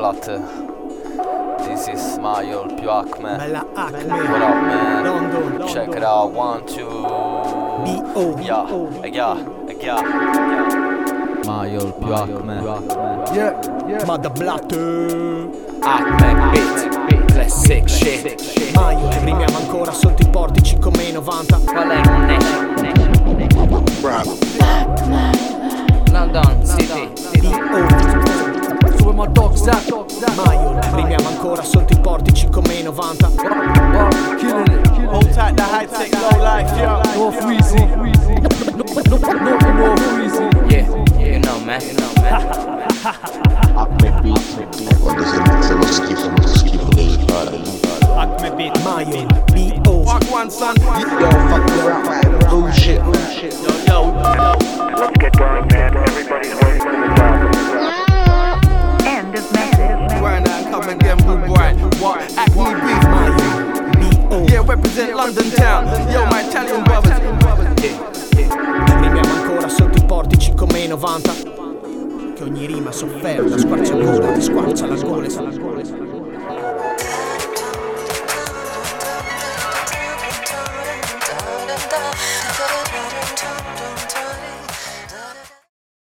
Blatt. This is Mayo, il più Acme. Bella Acme. What up, man? London. Check it out, 1, 2. B.O. Yeah. Mayo, il più Acme. Ma da Blatt. Acme, beat, classic shit. Maio, rimiamo ancora sotto i portici come i 90. Qual è il connection? London City. Dove my dogs at? Maio, rimiamo ancora sotto i portici come i 90. Hold tight the high tech low life, yo. North Weezy. North Weezy. Yeah, you know man. Acme Beat, quando se lo schifo dei pari. Acme beat. Maio, B.O. Fuck one son. Yo, fuck the rap, bullshit. Yo. Let's get going, man. Everybody's waiting for the job. End of message. Grind and come again, blue boy. What? Acme beat. Maio, B.O. Yeah, represent London town. Yo, my Italian brothers. Rimiamo ancora sotto i portici come i 90. Che ogni rima sofferta, squarciagola, ti squarcia la gola.